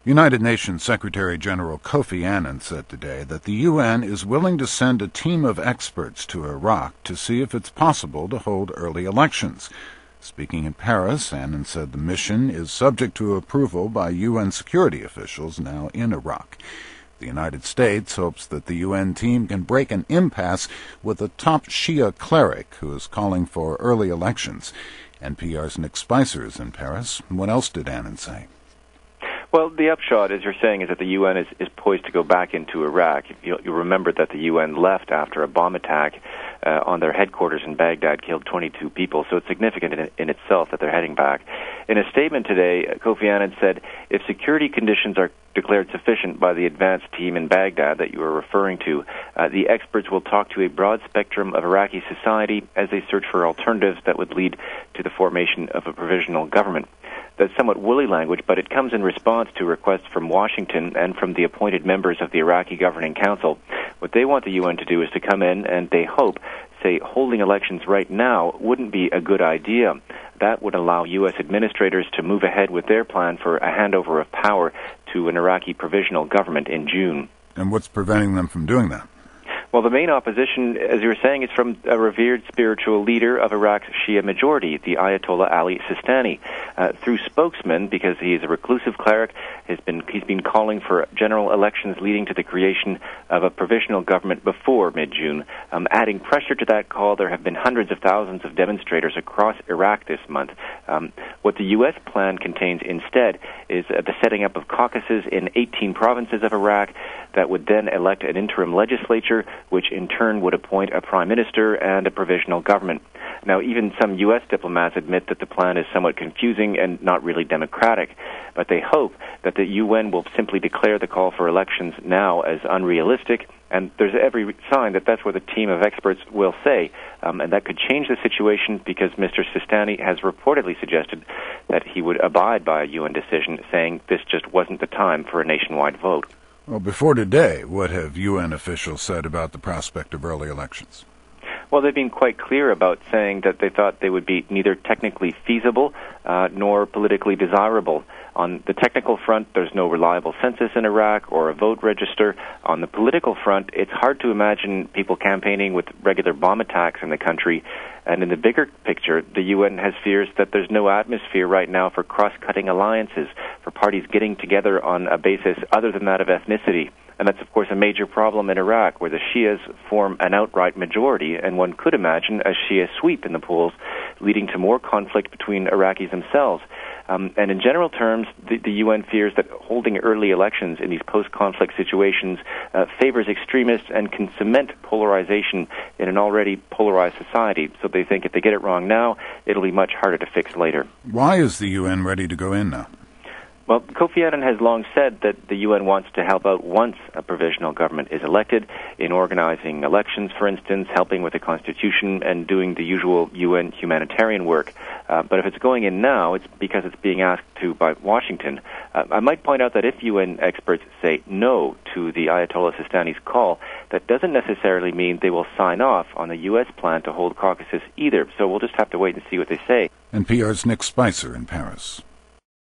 United Nations Secretary General Kofi Annan said today that the UN is willing to send a team of experts to Iraq to see if it's possible to hold early elections. Speaking in Paris, Annan said the mission is subject to approval by UN security officials now in Iraq. The United States hopes that the UN team can break an impasse with a top Shia cleric who is calling for early elections. NPR's Nick Spicer is in Paris. What else did Annan say? Well, the upshot, as you're saying, is that the UN is poised to go back into Iraq. You'll remember that the UN left after a bomb attack on their headquarters in Baghdad killed 22 people, so it's significant in itself that they're heading back. In a statement today, Kofi Annan said, if security conditions are declared sufficient by the advanced team in Baghdad that you were referring to, the experts will talk to a broad spectrum of Iraqi society as they search for alternatives that would lead to the formation of a provisional government. That's somewhat woolly language, but it comes in response to requests from Washington and from the appointed members of the Iraqi Governing Council. What they want the UN to do is to come in and, they hope, say holding elections right now wouldn't be a good idea. That would allow U.S. administrators to move ahead with their plan for a handover of power to an Iraqi provisional government in June. And what's preventing them from doing that? Well, the main opposition, as you were saying, is from a revered spiritual leader of Iraq's Shia majority, the Ayatollah Ali Sistani. Through spokesmen, because he is a reclusive cleric, he's been calling for general elections leading to the creation of a provisional government before mid-June. Adding pressure to that call, there have been hundreds of thousands of demonstrators across Iraq this month. What the U.S. plan contains instead is the setting up of caucuses in 18 provinces of Iraq that would then elect an interim legislature, which in turn would appoint a prime minister and a provisional government. Now, even some U.S. diplomats admit that the plan is somewhat confusing and not really democratic, but they hope that the UN will simply declare the call for elections now as unrealistic, and there's every sign that that's what the team of experts will say, and that could change the situation because Mr. Sistani has reportedly suggested that he would abide by a UN decision, saying this just wasn't the time for a nationwide vote. Well, before today, what have UN officials said about the prospect of early elections? Well, they've been quite clear about saying that they thought they would be neither technically feasible nor politically desirable. On the technical front, there's no reliable census in Iraq or a vote register. On the political front, it's hard to imagine people campaigning with regular bomb attacks in the country. And in the bigger picture, the UN has fears that there's no atmosphere right now for cross-cutting alliances, for parties getting together on a basis other than that of ethnicity. And that's, of course, a major problem in Iraq, where the Shias form an outright majority, and one could imagine a Shia sweep in the polls, leading to more conflict between Iraqis themselves. And in general terms, the UN fears that holding early elections in these post-conflict situations favors extremists and can cement polarization in an already polarized society. So they think if they get it wrong now, it'll be much harder to fix later. Why is the UN ready to go in now? Well, Kofi Annan has long said that the UN wants to help out once a provisional government is elected in organizing elections, for instance, helping with the constitution and doing the usual UN humanitarian work. But if it's going in now, it's because it's being asked to by Washington. I might point out that if UN experts say no to the Ayatollah Sistani's call, that doesn't necessarily mean they will sign off on the U.S. plan to hold caucuses either. So we'll just have to wait and see what they say. NPR's Nick Spicer in Paris.